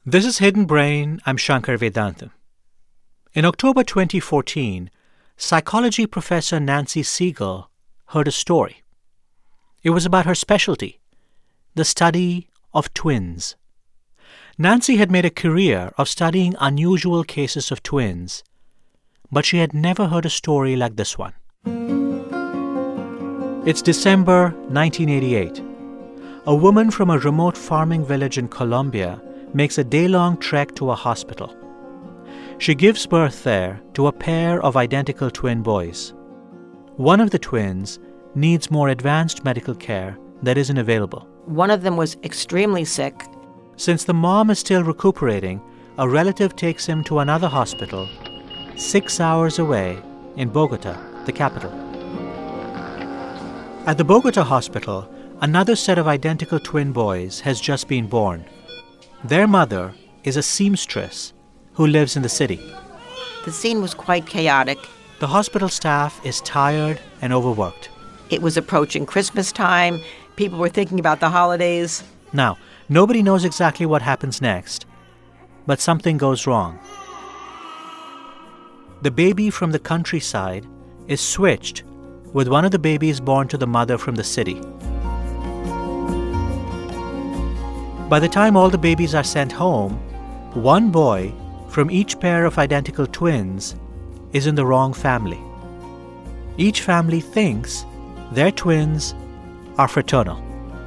This is Hidden Brain. I'm Shankar Vedantam. In October 2014, psychology professor Nancy Segal heard a story. It was about her specialty, the study of twins. Nancy had made a career of studying unusual cases of twins, but she had never heard a story like this one. It's December 1988. A woman from a remote farming village in Colombia makes a day-long trek to a hospital. She gives birth there to a pair of identical twin boys. One of the twins needs more advanced medical care that isn't available. One of them was extremely sick. Since the mom is still recuperating, a relative takes him to another hospital 6 hours away in Bogota, the capital. At the Bogota hospital, another set of identical twin boys has just been born. Their mother is a seamstress who lives in the city. The scene was quite chaotic. The hospital staff is tired and overworked. It was approaching Christmas time. People were thinking about the holidays. Now, nobody knows exactly what happens next, but something goes wrong. The baby from the countryside is switched with one of the babies born to the mother from the city. By the time all the babies are sent home, one boy from each pair of identical twins is in the wrong family. Each family thinks their twins are fraternal.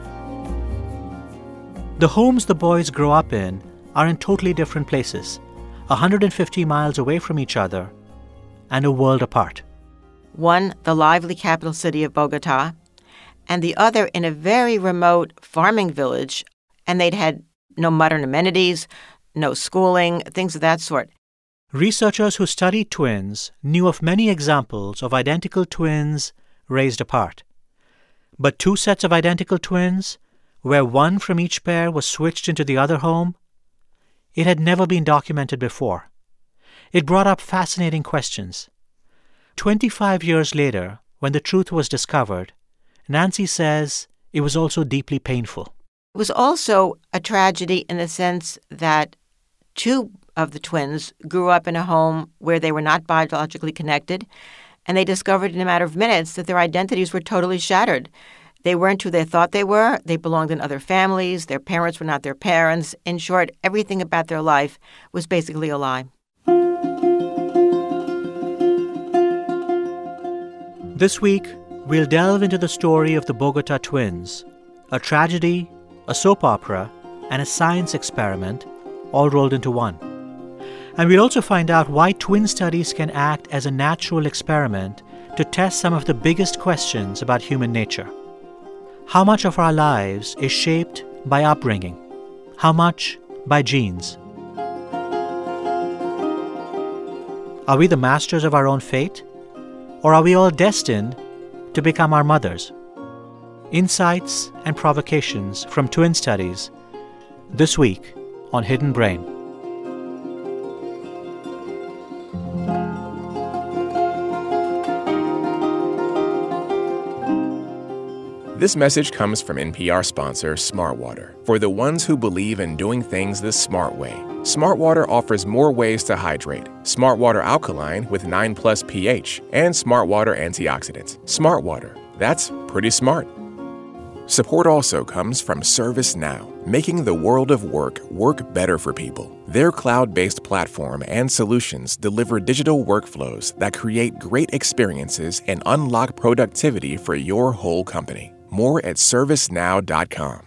The homes the boys grow up in are in totally different places, 150 miles away from each other and a world apart. One, the lively capital city of Bogota, and the other in a very remote farming village, and they'd had no modern amenities, no schooling, things of that sort. Researchers who studied twins knew of many examples of identical twins raised apart. But two sets of identical twins, where one from each pair was switched into the other home, it had never been documented before. It brought up fascinating questions. 25 years later, when the truth was discovered, Nancy says it was also deeply painful. It was also a tragedy in the sense that two of the twins grew up in a home where they were not biologically connected, and they discovered in a matter of minutes that their identities were totally shattered. They weren't who they thought they were. They belonged in other families. Their parents were not their parents. In short, everything about their life was basically a lie. This week, we'll delve into the story of the Bogota twins, a tragedy, a soap opera, and a science experiment all rolled into one. And we'll also find out why twin studies can act as a natural experiment to test some of the biggest questions about human nature. How much of our lives is shaped by upbringing? How much by genes? Are we the masters of our own fate? Or are we all destined to become our mothers? Insights and provocations from twin studies this week on Hidden Brain. This message comes from NPR sponsor Smartwater. For the ones who believe in doing things the smart way, Smartwater offers more ways to hydrate. Smartwater Alkaline with 9+ pH and Smartwater Antioxidants. Smartwater, that's pretty smart. Support also comes from ServiceNow, making the world of work better for people. Their cloud-based platform and solutions deliver digital workflows that create great experiences and unlock productivity for your whole company. More at servicenow.com.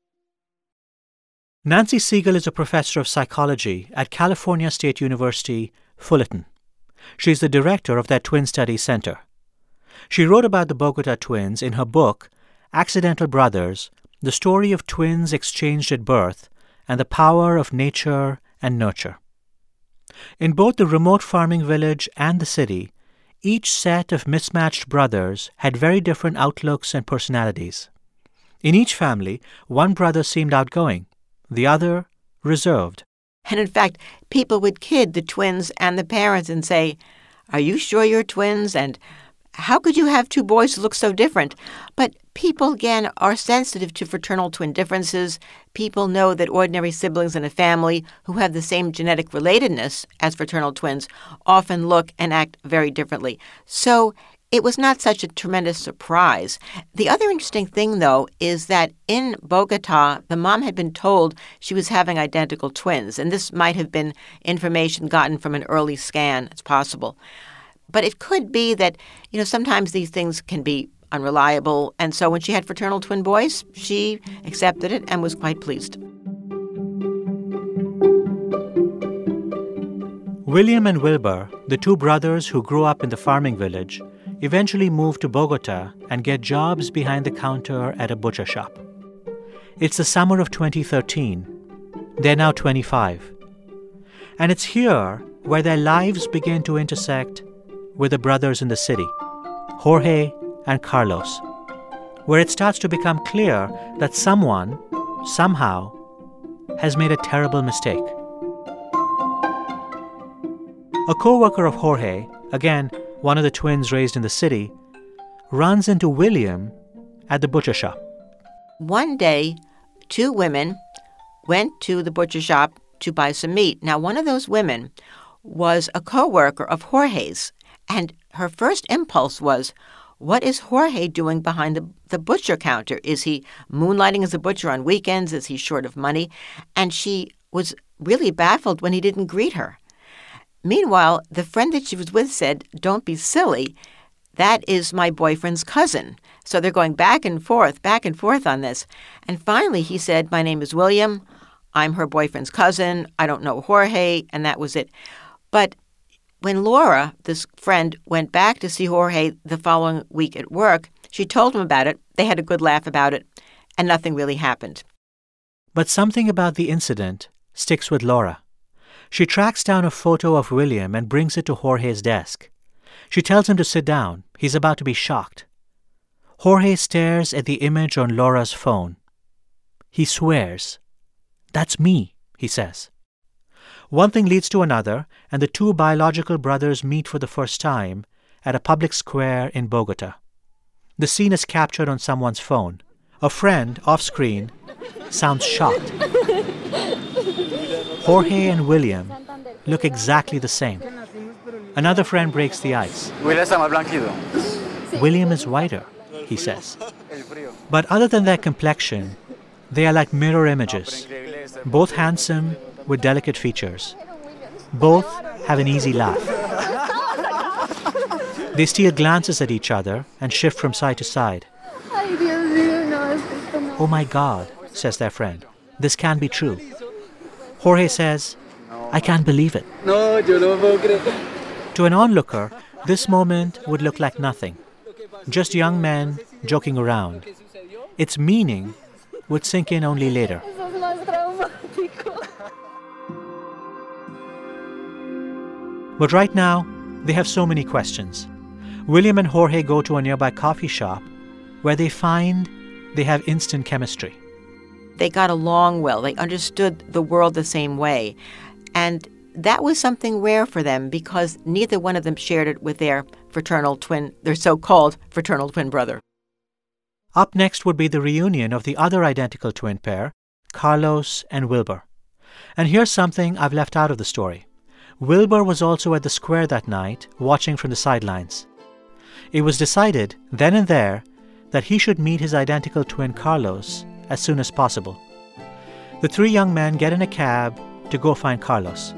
Nancy Segal is a professor of psychology at California State University, Fullerton. She's the director of that Twin Studies Center. She wrote about the Bogota twins in her book, Accidental Brothers, the story of twins exchanged at birth and the power of nature and nurture. In both the remote farming village and the city, each set of mismatched brothers had very different outlooks and personalities. In each family, one brother seemed outgoing, the other reserved. And in fact, people would kid the twins and the parents and say, "Are you sure you're twins?" And how could you have two boys who look so different? But people, again, are sensitive to fraternal twin differences. People know that ordinary siblings in a family who have the same genetic relatedness as fraternal twins often look and act very differently. So it was not such a tremendous surprise. The other interesting thing, though, is that in Bogota, the mom had been told she was having identical twins, and this might have been information gotten from an early scan. It's possible. But it could be that, sometimes these things can be unreliable, and so when she had fraternal twin boys, she accepted it and was quite pleased. William and Wilbur, the two brothers who grew up in the farming village, eventually moved to Bogota and get jobs behind the counter at a butcher shop. It's the summer of 2013. They're now 25. And it's here where their lives begin to intersect with the brothers in the city, Jorge and Carlos, where it starts to become clear that someone, somehow, has made a terrible mistake. A co-worker of Jorge, again, one of the twins raised in the city, runs into William at the butcher shop. One day, two women went to the butcher shop to buy some meat. Now, one of those women was a co-worker of Jorge's, and her first impulse was, what is Jorge doing behind the butcher counter? Is he moonlighting as a butcher on weekends? Is he short of money? And she was really baffled when he didn't greet her. Meanwhile, the friend that she was with said, don't be silly. That is my boyfriend's cousin. So they're going back and forth on this. And finally, he said, my name is William. I'm her boyfriend's cousin. I don't know Jorge. And that was it. But when Laura, this friend, went back to see Jorge the following week at work, she told him about it. They had a good laugh about it. And nothing really happened. But something about the incident sticks with Laura. She tracks down a photo of William and brings it to Jorge's desk. She tells him to sit down. He's about to be shocked. Jorge stares at the image on Laura's phone. He swears. That's me, he says. One thing leads to another, and the two biological brothers meet for the first time at a public square in Bogota. The scene is captured on someone's phone. A friend, off-screen, sounds shocked. Jorge and William look exactly the same. Another friend breaks the ice. William is whiter, he says. But other than their complexion, they are like mirror images. Both handsome with delicate features. Both have an easy laugh. They steal glances at each other and shift from side to side. Oh my God, says their friend. This can't be true. Jorge says, I can't believe it. To an onlooker, this moment would look like nothing. Just young men joking around. Its meaning would sink in only later. But right now, they have so many questions. William and Jorge go to a nearby coffee shop where they find they have instant chemistry. They got along well. They understood the world the same way. And that was something rare for them because neither one of them shared it with their so-called fraternal twin brother. Up next would be the reunion of the other identical twin pair, Carlos and Wilbur. And here's something I've left out of the story. Wilbur was also at the square that night, watching from the sidelines. It was decided, then and there, that he should meet his identical twin Carlos as soon as possible. The three young men get in a cab to go find Carlos.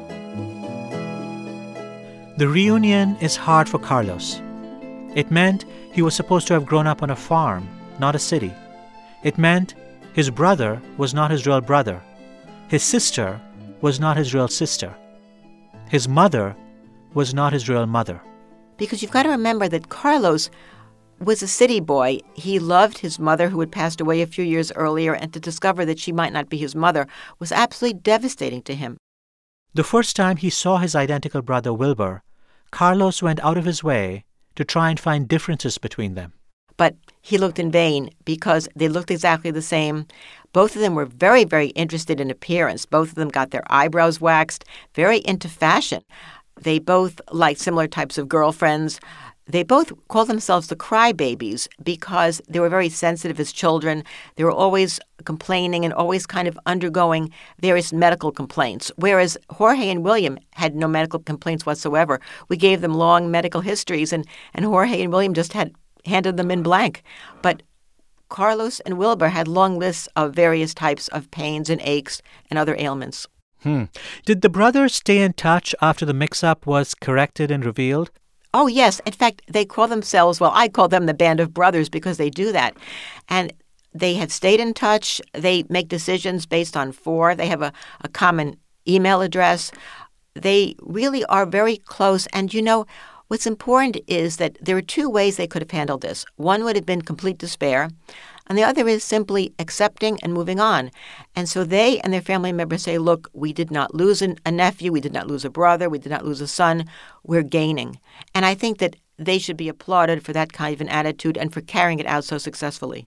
The reunion is hard for Carlos. It meant he was supposed to have grown up on a farm, not a city. It meant his brother was not his real brother. His sister was not his real sister. His mother was not his real mother. Because you've got to remember that Carlos was a city boy. He loved his mother, who had passed away a few years earlier, and to discover that she might not be his mother was absolutely devastating to him. The first time he saw his identical brother Wilbur, Carlos went out of his way to try and find differences between them. But he looked in vain because they looked exactly the same. Both of them were very, very interested in appearance. Both of them got their eyebrows waxed, very into fashion. They both liked similar types of girlfriends. they both call themselves the crybabies because they were very sensitive as children. They were always complaining and always kind of undergoing various medical complaints, whereas Jorge and William had no medical complaints whatsoever. We gave them long medical histories, and Jorge and William just had handed them in blank. But Carlos and Wilbur had long lists of various types of pains and aches and other ailments. Did the brothers stay in touch after the mix-up was corrected and revealed? Oh, yes. In fact, they call themselves, well, I call them the Band of Brothers because they do that. And they have stayed in touch. They make decisions based on four. They have a common email address. They really are very close. And, what's important is that there are two ways they could have handled this. One would have been complete despair, and the other is simply accepting and moving on. And so they and their family members say, look, we did not lose a nephew, we did not lose a brother, we did not lose a son, we're gaining. And I think that they should be applauded for that kind of an attitude and for carrying it out so successfully.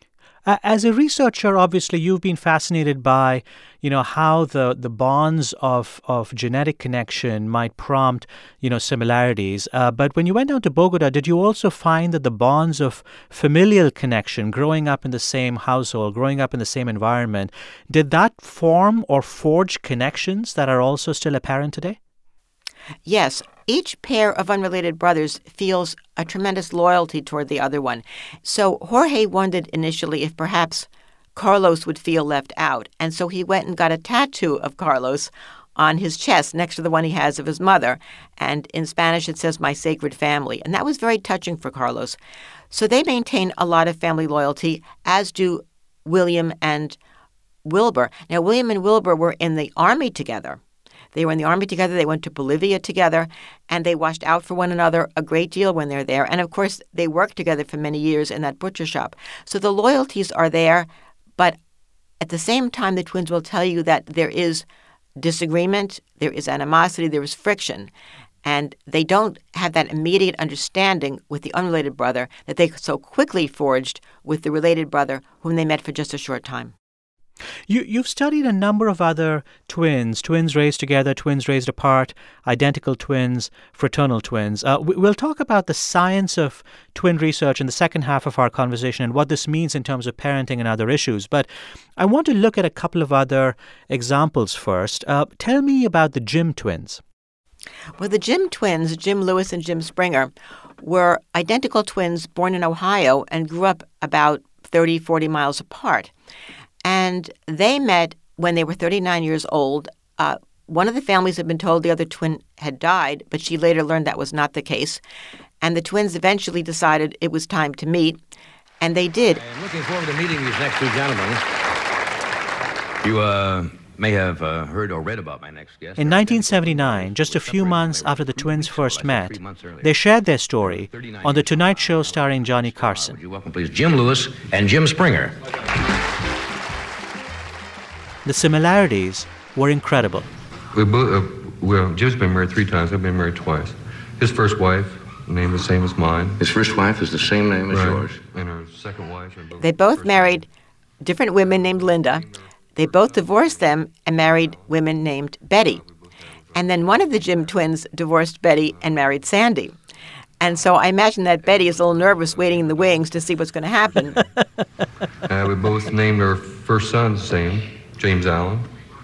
As a researcher, obviously, you've been fascinated by, how the bonds of genetic connection might prompt, similarities. But when you went down to Bogota, did you also find that the bonds of familial connection, growing up in the same household, growing up in the same environment, did that form or forge connections that are also still apparent today? Yes. Each pair of unrelated brothers feels a tremendous loyalty toward the other one. So Jorge wondered initially if perhaps Carlos would feel left out. And so he went and got a tattoo of Carlos on his chest next to the one he has of his mother. And in Spanish, it says, "My sacred family." And that was very touching for Carlos. So they maintain a lot of family loyalty, as do William and Wilbur. Now, William and Wilbur were in the Army together. They were in the Army together. They went to Bolivia together, and they watched out for one another a great deal when they're there. And, of course, they worked together for many years in that butcher shop. So the loyalties are there, but at the same time, the twins will tell you that there is disagreement, there is animosity, there is friction, and they don't have that immediate understanding with the unrelated brother that they so quickly forged with the related brother whom they met for just a short time. You've studied a number of other twins raised together, twins raised apart, identical twins, fraternal twins. We'll talk about the science of twin research in the second half of our conversation and what this means in terms of parenting and other issues. But I want to look at a couple of other examples first. Tell me about the Jim twins. Well, the Jim twins, Jim Lewis and Jim Springer, were identical twins born in Ohio and grew up about 30, 40 miles apart. And they met when they were 39 years old. One of the families had been told the other twin had died, but she later learned that was not the case. And the twins eventually decided it was time to meet, and they did. I'm looking forward to meeting these next two gentlemen. You may have heard or read about my next guest. In 1979, just a few months after the twins first met, they shared their story on The Tonight Show starring Johnny Carson. Would you welcome, please, Jim Lewis and Jim Springer. The similarities were incredible. Jim's been married 3 times. I've been married twice. His first wife, name the same as mine. His first wife is the same name as yours. And her second wife. They both married different women named Linda. They both divorced them and married women named Betty. And then one of the Jim twins divorced Betty and married Sandy. And so I imagine that Betty is a little nervous waiting in the wings to see what's going to happen. We both named our first son the same. James Allen.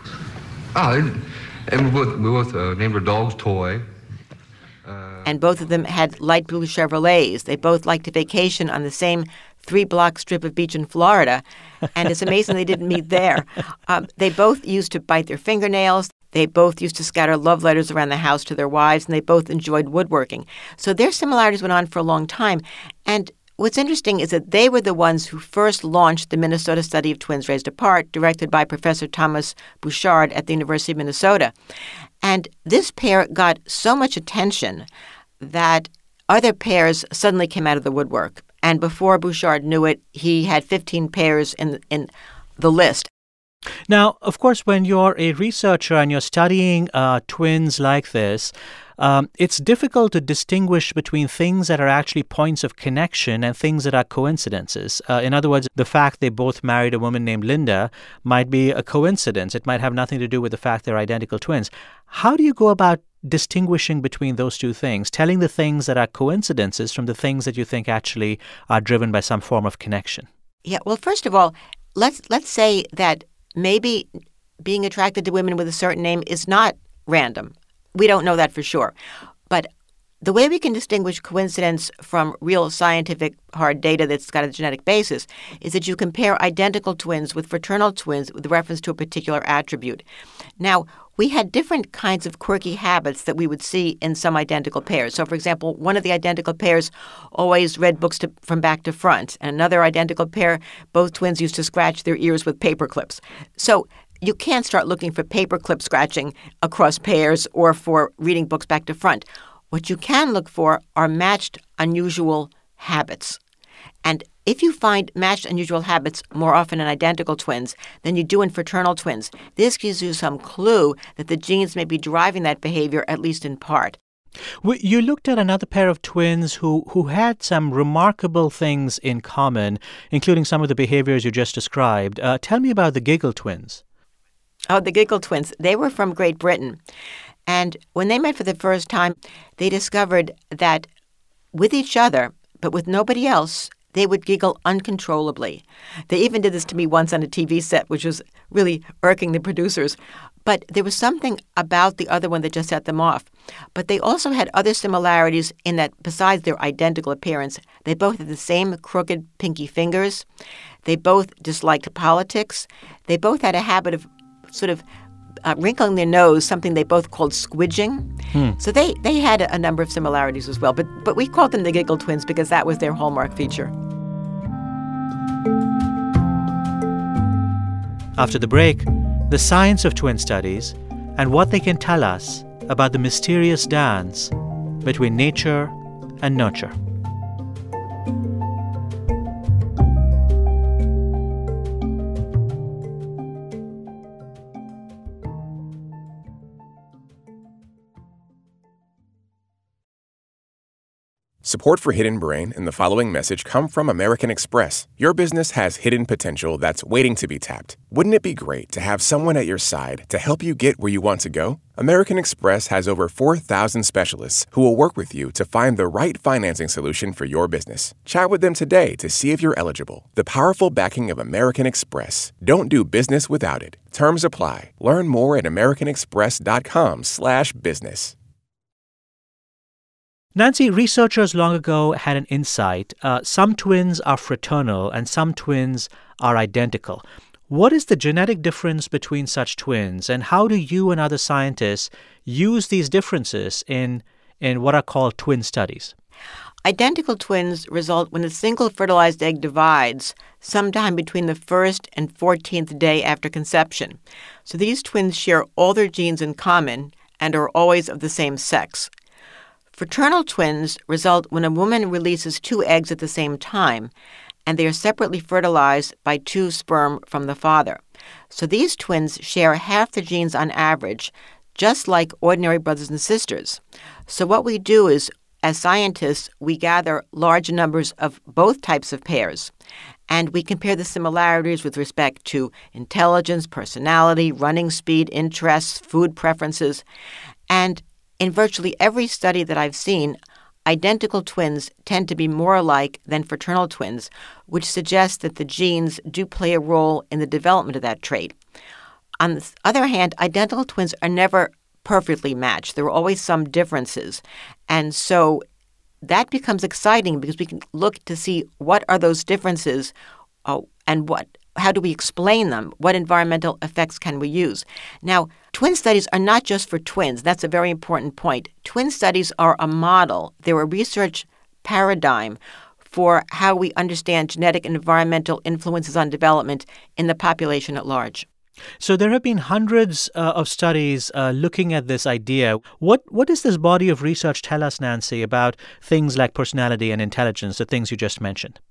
And we both named our dogs Toy. And both of them had light blue Chevrolets. They both liked to vacation on the same 3-block strip of beach in Florida. And it's amazing they didn't meet there. They both used to bite their fingernails. They both used to scatter love letters around the house to their wives, and they both enjoyed woodworking. So their similarities went on for a long time. And what's interesting is that they were the ones who first launched the Minnesota study of twins raised apart, directed by Professor Thomas Bouchard at the University of Minnesota. And this pair got so much attention that other pairs suddenly came out of the woodwork. And before Bouchard knew it, he had 15 pairs in the list. Now, of course, when you're a researcher and you're studying twins like this, it's difficult to distinguish between things that are actually points of connection and things that are coincidences. In other words, the fact they both married a woman named Linda might be a coincidence. It might have nothing to do with the fact they're identical twins. How do you go about distinguishing between those two things, telling the things that are coincidences from the things that you think actually are driven by some form of connection? Yeah, well, first of all, let's say that maybe being attracted to women with a certain name is not random. We don't know that for sure. But the way we can distinguish coincidence from real scientific hard data that's got a genetic basis is that you compare identical twins with fraternal twins with reference to a particular attribute. Now, we had different kinds of quirky habits that we would see in some identical pairs. So, for example, one of the identical pairs always read books from back to front. And another identical pair, both twins used to scratch their ears with paper clips. So you can't start looking for paper clip scratching across pairs or for reading books back to front. What you can look for are matched unusual habits. And if you find matched unusual habits more often in identical twins than you do in fraternal twins, this gives you some clue that the genes may be driving that behavior, at least in part. You looked at another pair of twins who had some remarkable things in common, including some of the behaviors you just described. Tell me about the Giggle twins. Oh, the Giggle twins. They were from Great Britain. And when they met for the first time, they discovered that with each other, but with nobody else, they would giggle uncontrollably. They even did this to me once on a TV set, which was really irking the producers. But there was something about the other one that just set them off. But they also had other similarities in that besides their identical appearance, they both had the same crooked pinky fingers. They both disliked politics. They both had a habit of sort of wrinkling their nose, something they both called squidging. So they had a number of similarities as well. But we called them the Giggle twins because that was their hallmark feature. After the break, the science of twin studies and what they can tell us about the mysterious dance between nature and nurture. Support for Hidden Brain and the following message come from American Express. Your business has hidden potential that's waiting to be tapped. Wouldn't it be great to have someone at your side to help you get where you want to go? American Express has over 4,000 specialists who will work with you to find the right financing solution for your business. Chat with them today to see if you're eligible. The powerful backing of American Express. Don't do business without it. Terms apply. Learn more at americanexpress.com/business. Nancy, researchers long ago had an insight. Some twins are fraternal and some twins are identical. What is the genetic difference between such twins, and how do you and other scientists use these differences in what are called twin studies? Identical twins result when a single fertilized egg divides sometime between the 1st and 14th day after conception. So these twins share all their genes in common and are always of the same sex. Fraternal twins result when a woman releases 2 eggs at the same time, and they are separately fertilized by 2 sperm from the father. So these twins share half the genes on average, just like ordinary brothers and sisters. So what we do is, as scientists, we gather large numbers of both types of pairs, and we compare the similarities with respect to intelligence, personality, running speed, interests, food preferences, and in virtually every study that I've seen, identical twins tend to be more alike than fraternal twins, which suggests that the genes do play a role in the development of that trait. On the other hand, identical twins are never perfectly matched. There are always some differences. And so that becomes exciting because we can look to see what are those differences and how do we explain them? What environmental effects can we use? Now, twin studies are not just for twins. That's a very important point. Twin studies are a model. They're a research paradigm for how we understand genetic and environmental influences on development in the population at large. So there have been hundreds of studies looking at this idea. What does this body of research tell us, Nancy, about things like personality and intelligence, the things you just mentioned?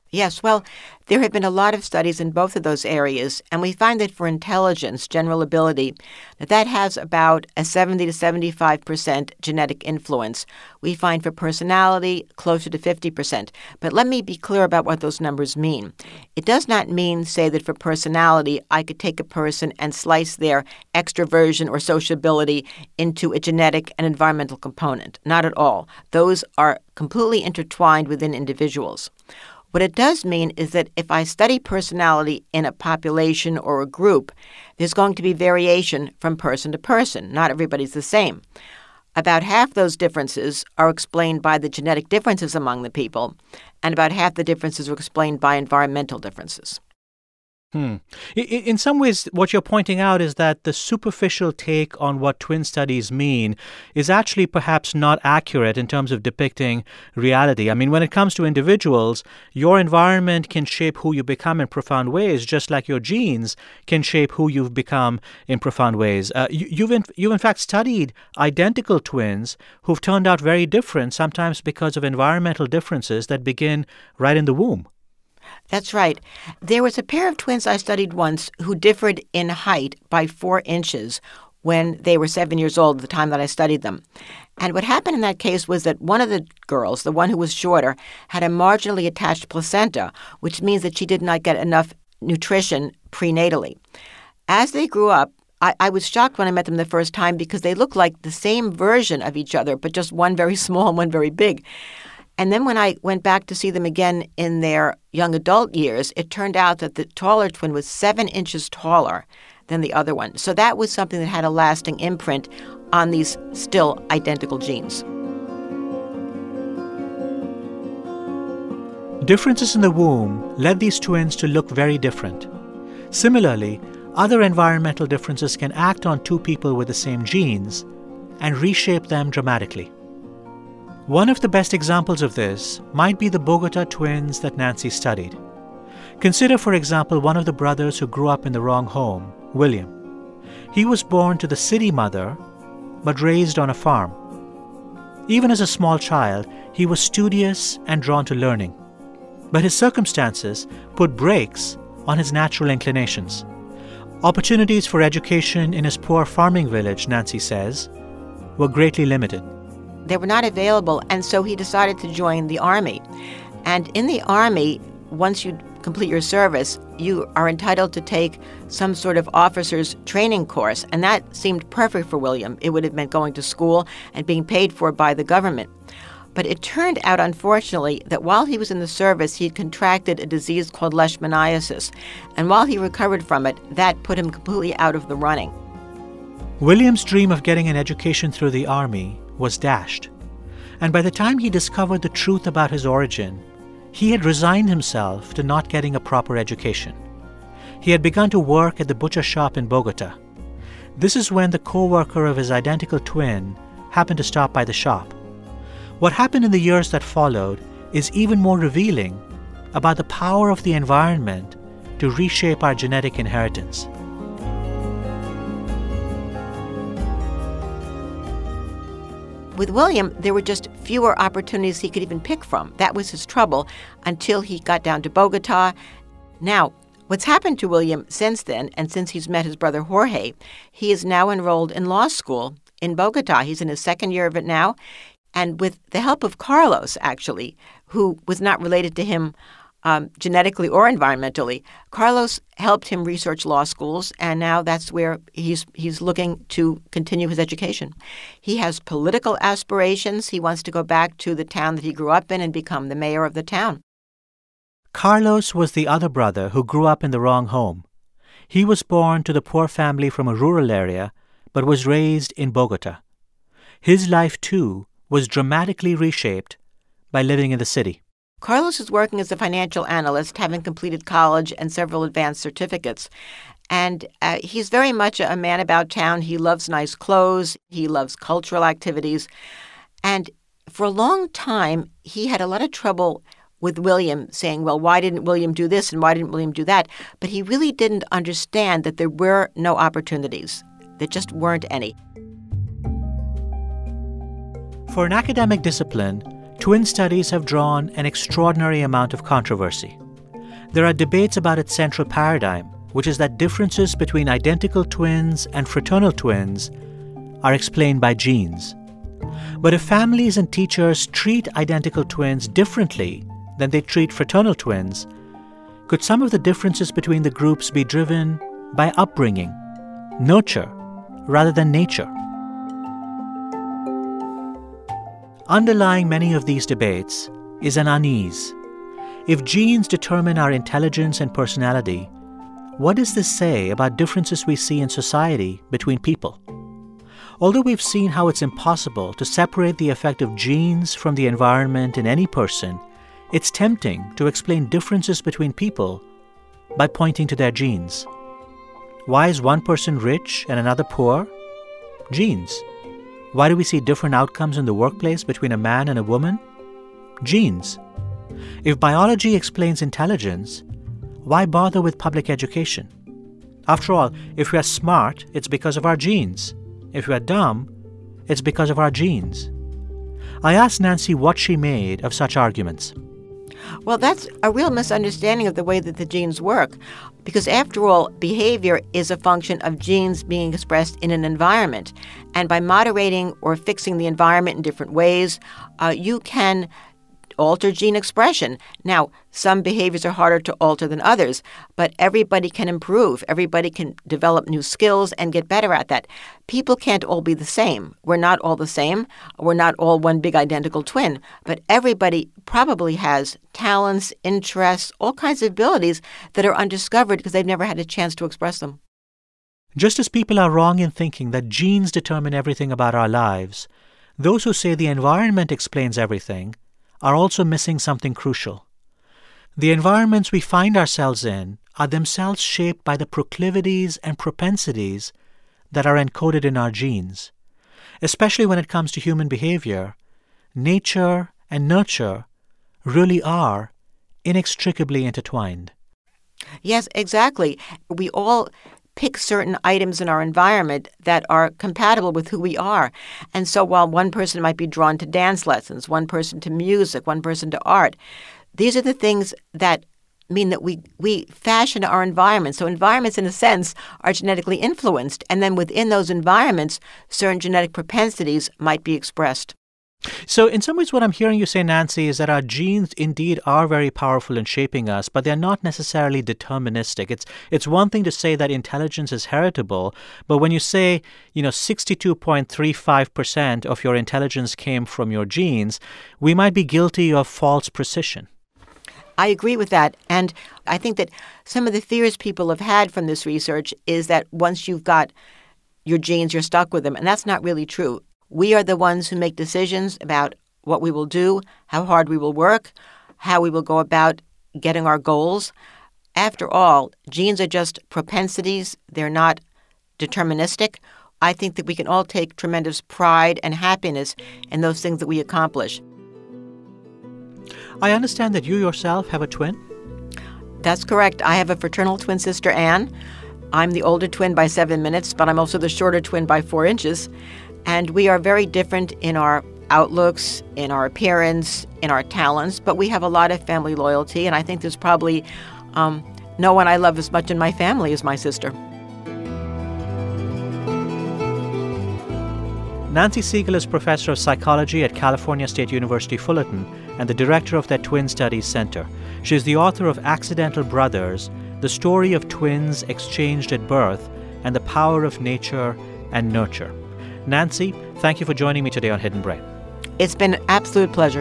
Yes, well, there have been a lot of studies in both of those areas, and we find that for intelligence, general ability, that has about a 70 to 75% genetic influence. We find for personality closer to 50%. But let me be clear about what those numbers mean. It does not mean, say, that for personality, I could take a person and slice their extroversion or sociability into a genetic and environmental component. Not at all. Those are completely intertwined within individuals. What it does mean is that if I study personality in a population or a group, there's going to be variation from person to person. Not everybody's the same. About half those differences are explained by the genetic differences among the people, and about half the differences are explained by environmental differences. In some ways, what you're pointing out is that the superficial take on what twin studies mean is actually perhaps not accurate in terms of depicting reality. I mean, when it comes to individuals, your environment can shape who you become in profound ways, just like your genes can shape who you've become in profound ways. You've in fact studied identical twins who've turned out very different, sometimes because of environmental differences that begin right in the womb. That's right. There was a pair of twins I studied once who differed in height by 4 inches when they were 7 years old at the time that I studied them. And what happened in that case was that one of the girls, the one who was shorter, had a marginally attached placenta, which means that she did not get enough nutrition prenatally. As they grew up, I was shocked when I met them the first time because they looked like the same version of each other, but just one very small and one very big. And then when I went back to see them again in their young adult years, it turned out that the taller twin was 7 inches taller than the other one. So that was something that had a lasting imprint on these still identical genes. Differences in the womb led these twins to look very different. Similarly, other environmental differences can act on two people with the same genes and reshape them dramatically. One of the best examples of this might be the Bogota twins that Nancy studied. Consider, for example, one of the brothers who grew up in the wrong home, William. He was born to the city mother, but raised on a farm. Even as a small child, he was studious and drawn to learning. But his circumstances put brakes on his natural inclinations. Opportunities for education in his poor farming village, Nancy says, were greatly limited. They were not available, and so he decided to join the Army. And in the Army, once you complete your service, you are entitled to take some sort of officer's training course, and that seemed perfect for William. It would have meant going to school and being paid for by the government. But it turned out, unfortunately, that while he was in the service, he had contracted a disease called leishmaniasis, and while he recovered from it, that put him completely out of the running. William's dream of getting an education through the Army was dashed. And by the time he discovered the truth about his origin, he had resigned himself to not getting a proper education. He had begun to work at the butcher shop in Bogota. This is when the co-worker of his identical twin happened to stop by the shop. What happened in the years that followed is even more revealing about the power of the environment to reshape our genetic inheritance. With William, there were just fewer opportunities he could even pick from. That was his trouble until he got down to Bogota. Now, what's happened to William since then, and since he's met his brother Jorge, he is now enrolled in law school in Bogota. He's in his second year of it now. And with the help of Carlos, actually, who was not related to him genetically or environmentally, Carlos helped him research law schools, and now that's where he's looking to continue his education. He has political aspirations. He wants to go back to the town that he grew up in and become the mayor of the town. Carlos was the other brother who grew up in the wrong home. He was born to the poor family from a rural area, but was raised in Bogota. His life, too, was dramatically reshaped by living in the city. Carlos is working as a financial analyst, having completed college and several advanced certificates. And he's very much a man about town. He loves nice clothes. He loves cultural activities. And for a long time, he had a lot of trouble with William, saying, well, why didn't William do this and why didn't William do that? But he really didn't understand that there were no opportunities. There just weren't any. For an academic discipline, twin studies have drawn an extraordinary amount of controversy. There are debates about its central paradigm, which is that differences between identical twins and fraternal twins are explained by genes. But if families and teachers treat identical twins differently than they treat fraternal twins, could some of the differences between the groups be driven by upbringing, nurture, rather than nature? Underlying many of these debates is an unease. If genes determine our intelligence and personality, what does this say about differences we see in society between people? Although we've seen how it's impossible to separate the effect of genes from the environment in any person, it's tempting to explain differences between people by pointing to their genes. Why is one person rich and another poor? Genes. Why do we see different outcomes in the workplace between a man and a woman? Genes. If biology explains intelligence, why bother with public education? After all, if we are smart, it's because of our genes. If we are dumb, it's because of our genes. I asked Nancy what she made of such arguments. Well, that's a real misunderstanding of the way that the genes work, because after all, behavior is a function of genes being expressed in an environment. And by moderating or fixing the environment in different ways, you can alter gene expression. Now, some behaviors are harder to alter than others, but everybody can improve. Everybody can develop new skills and get better at that. People can't all be the same. We're not all the same. We're not all one big identical twin. But everybody probably has talents, interests, all kinds of abilities that are undiscovered because they've never had a chance to express them. Just as people are wrong in thinking that genes determine everything about our lives, those who say the environment explains everything are also missing something crucial. The environments we find ourselves in are themselves shaped by the proclivities and propensities that are encoded in our genes. Especially when it comes to human behavior, nature and nurture really are inextricably intertwined. Yes, exactly. We all pick certain items in our environment that are compatible with who we are. And so while one person might be drawn to dance lessons, one person to music, one person to art, these are the things that mean that we fashion our environment. So environments, in a sense, are genetically influenced. And then within those environments, certain genetic propensities might be expressed. So in some ways, what I'm hearing you say, Nancy, is that our genes indeed are very powerful in shaping us, but they're not necessarily deterministic. It's one thing to say that intelligence is heritable, but when you say, 62.35% of your intelligence came from your genes, we might be guilty of false precision. I agree with that. And I think that some of the fears people have had from this research is that once you've got your genes, you're stuck with them. And that's not really true. We are the ones who make decisions about what we will do, how hard we will work, how we will go about getting our goals. After all, genes are just propensities. They're not deterministic. I think that we can all take tremendous pride and happiness in those things that we accomplish. I understand that you yourself have a twin? That's correct. I have a fraternal twin sister, Anne. I'm the older twin by 7 minutes, but I'm also the shorter twin by 4 inches. And we are very different in our outlooks, in our appearance, in our talents, but we have a lot of family loyalty, and I think there's probably no one I love as much in my family as my sister. Nancy Segal is professor of psychology at California State University, Fullerton, and the director of their Twin Studies Center. She is the author of Accidental Brothers, The Story of Twins Exchanged at Birth, and the Power of Nature and Nurture. Nancy, thank you for joining me today on Hidden Brain. It's been an absolute pleasure.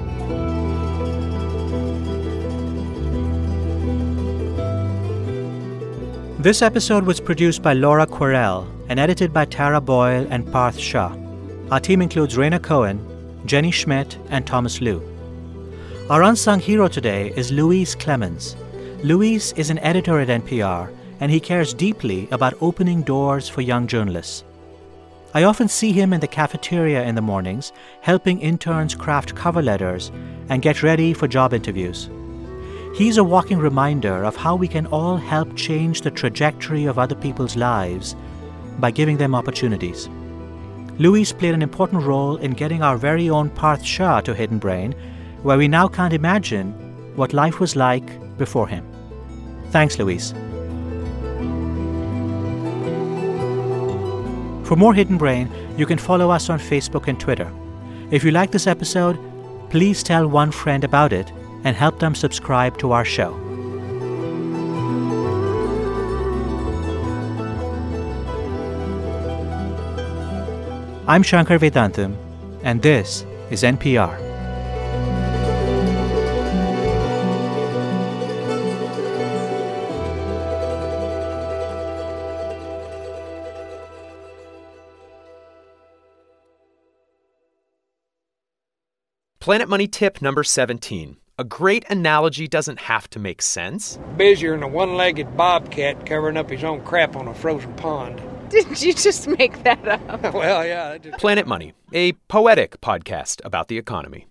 This episode was produced by Laura Querelle and edited by Tara Boyle and Parth Shah. Our team includes Raina Cohen, Jenny Schmidt, and Thomas Liu. Our unsung hero today is Luis Clemens. Luis is an editor at NPR, and he cares deeply about opening doors for young journalists. I often see him in the cafeteria in the mornings, helping interns craft cover letters and get ready for job interviews. He's a walking reminder of how we can all help change the trajectory of other people's lives by giving them opportunities. Louise played an important role in getting our very own Parth Shah to Hidden Brain, where we now can't imagine what life was like before him. Thanks, Louise. For more Hidden Brain, you can follow us on Facebook and Twitter. If you like this episode, please tell one friend about it and help them subscribe to our show. I'm Shankar Vedantam, and this is NPR. Planet Money tip number 17. A great analogy doesn't have to make sense. Busier than a one-legged bobcat covering up his own crap on a frozen pond. Did you just make that up? Well, yeah. Planet Money, a poetic podcast about the economy.